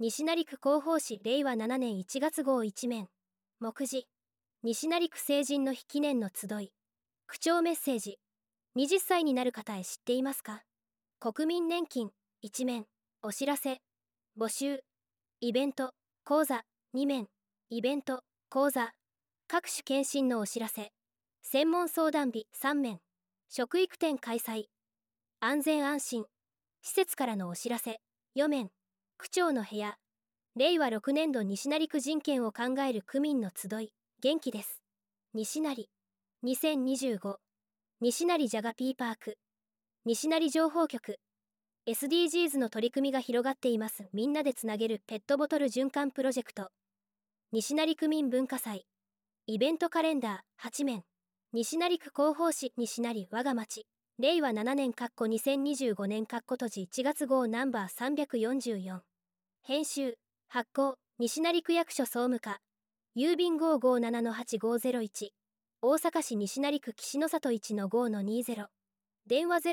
西成区広報誌令和7年1月号一面。目次。西成区成人の日記念の集い。区長メッセージ。20歳になる方へ知っていますか？国民年金。一面。お知らせ。募集。イベント。講座。2面。イベント。講座。各種検診のお知らせ。専門相談日。3面。食育展開催。安全安心。施設からのお知らせ。4面。区長の部屋。令和6年度西成区人権を考える区民の集い。元気です。西成。2025。西成ジャガピーパーク。西成情報局。SDGs の取り組みが広がっています。みんなでつなげるペットボトル循環プロジェクト。西成区民文化祭。イベントカレンダー8面。西成区広報誌西成我が町。令和7年2025年閉じ1月号ナンバー344。編集。発行。西成区役所総務課。郵便557-8501。大阪市西成区岸の里 1-5-20。電話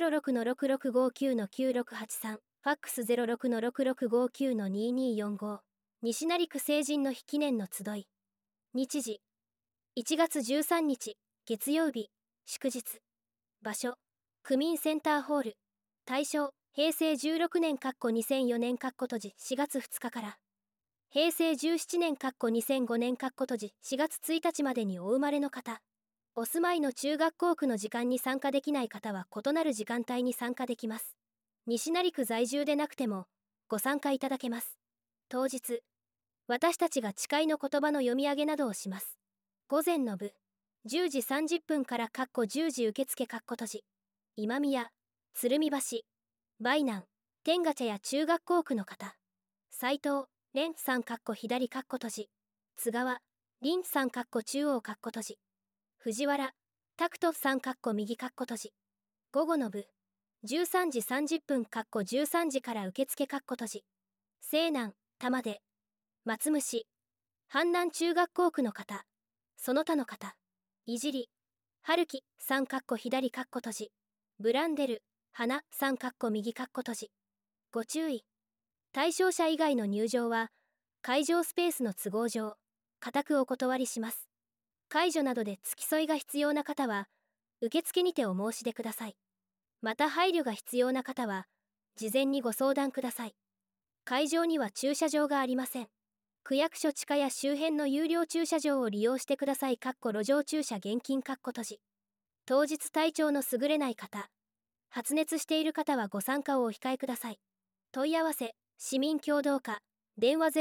06-6659-9683。ファックス 06-6659-2245。西成区成人の日記念の集い。日時。1月13日、月曜日、祝日。場所。区民センターホール。対象。平成16年2004年閉じ4月2日から。平成17年2005年閉じ4月1日までにお生まれの方。お住まいの中学校区の時間に参加できない方は異なる時間帯に参加できます。西成区在住でなくてもご参加いただけます。当日、私たちが誓いの言葉の読み上げなどをします。午前の部、10時30分から10時受付閉じ。今宮、鶴見橋、梅南、天下茶屋中学校区の方。斉藤、蓮さん左閉じ。津川、凛さん中央閉じ。藤原、拓人さん右閉じ。午後の部、13時30分13時から受付閉じ。西南、玉出、松虫、阪南中学校区の方。その他の方。いじり、春樹さん左閉じ。ブランデル、花さん右閉じ。ご注意。対象者以外の入場は、会場スペースの都合上、固くお断りします。介助などで付き添いが必要な方は、受付にてお申し出ください。また配慮が必要な方は、事前にご相談ください。会場には駐車場がありません。区役所地下や周辺の有料駐車場を利用してください。路上駐車厳禁閉じ。当日体調の優れない方、発熱している方はご参加をお控えください。問い合わせ、市民協働課、電話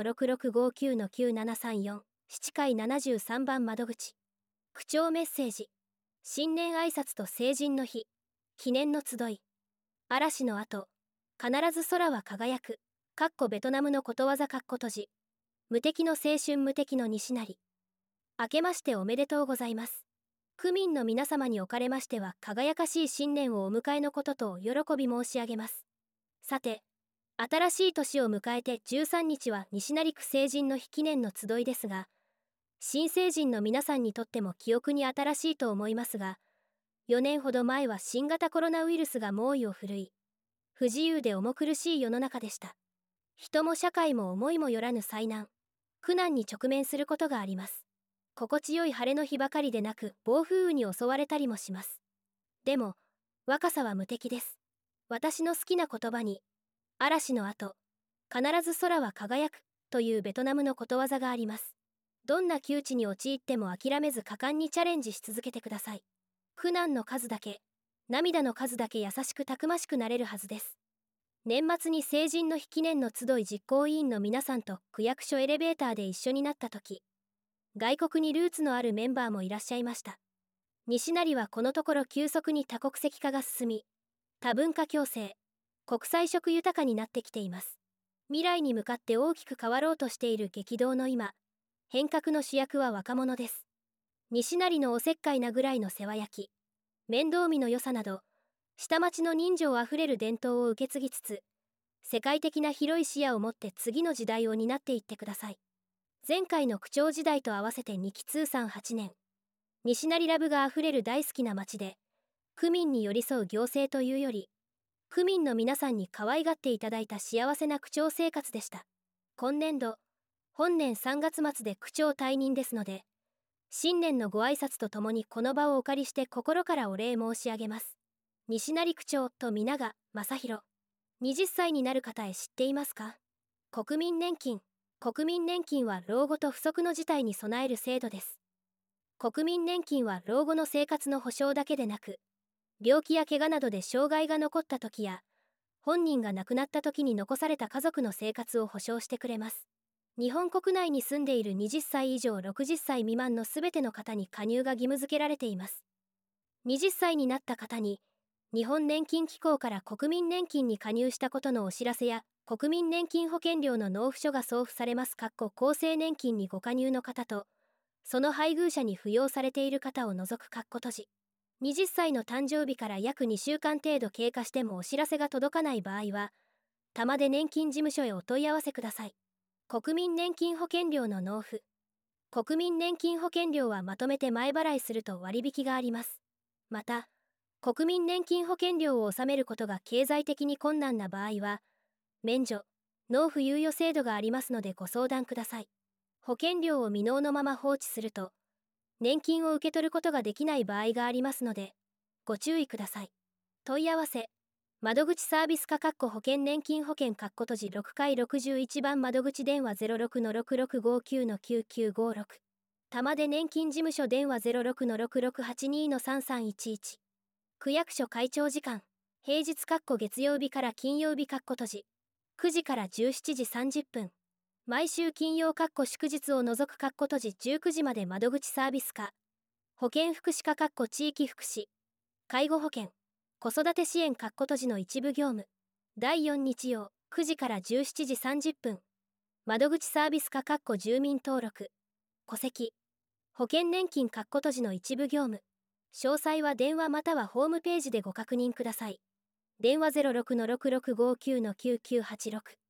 06-6659-9734、7階73番窓口。区長メッセージ。新年挨拶と成人の日、記念の集い。嵐の後、必ず空は輝く。ベトナムのことわざ閉じ。無敵の青春無敵の西成。明けましておめでとうございます。区民の皆様におかれましては輝かしい新年をお迎えのこととお喜び申し上げます。さて、新しい年を迎えて13日は西成区成人の日記念の集いですが、新成人の皆さんにとっても記憶に新しいと思いますが、4年ほど前は新型コロナウイルスが猛威を振るい、不自由で重苦しい世の中でした。人も社会も思いもよらぬ災難、苦難に直面することがあります。心地よい晴れの日ばかりでなく、暴風雨に襲われたりもします。でも、若さは無敵です。私の好きな言葉に、嵐の後、必ず空は輝く、というベトナムのことわざがあります。どんな窮地に陥っても諦めず果敢にチャレンジし続けてください。苦難の数だけ、涙の数だけ優しくたくましくなれるはずです。年末に成人の日記念の集い実行委員の皆さんと区役所エレベーターで一緒になった時、外国にルーツのあるメンバーもいらっしゃいました。西成はこのところ急速に多国籍化が進み、多文化共生、国際色豊かになってきています。未来に向かって大きく変わろうとしている激動の今、変革の主役は若者です。西成のおせっかいなぐらいの世話焼き、面倒見の良さなど、下町の人情あふれる伝統を受け継ぎつつ、世界的な広い視野を持って次の時代を担っていってください。前回の区長時代と合わせて2期通算8年、西成ラブがあふれる大好きな町で、区民に寄り添う行政というより、区民の皆さんに可愛がっていただいた幸せな区長生活でした。 今年度、本年3月末で区長退任ですので、新年のご挨拶とともにこの場をお借りして心からお礼申し上げます。西成区長と皆が正弘。20歳になる方へ知っていますか？国民年金。国民年金は老後と不測の事態に備える制度です。国民年金は老後の生活の保障だけでなく、病気や怪我などで障害が残った時や、本人が亡くなった時に残された家族の生活を保障してくれます。日本国内に住んでいる20歳以上60歳未満のすべての方に加入が義務付けられています。20歳になった方に、日本年金機構から国民年金に加入したことのお知らせや、国民年金保険料の納付書が送付されます。厚生年金にご加入の方と、その配偶者に扶養されている方を除く閉じ。20歳の誕生日から約2週間程度経過してもお知らせが届かない場合は、玉出年金事務所へお問い合わせください。国民年金保険料の納付。国民年金保険料はまとめて前払いすると割引があります。また、国民年金保険料を納めることが経済的に困難な場合は、免除、納付猶予制度がありますのでご相談ください。保険料を未納のまま放置すると、年金を受け取ることができない場合がありますので、ご注意ください。問い合わせ、窓口サービス課保険年金保険閉じ6回61番窓口電話 06-6659-9956 玉出年金事務所電話 06-6682-3311 区役所開庁時間、平日月曜日から金曜日閉じ9時から17時30分毎週金曜祝日を除く閉じ19時まで窓口サービス課保健福祉課地域福祉介護保険子育て支援閉じの一部業務第4日曜9時から17時30分窓口サービス課住民登録戸籍保険年金閉じの一部業務詳細は電話またはホームページでご確認ください。電話 06-6659-9986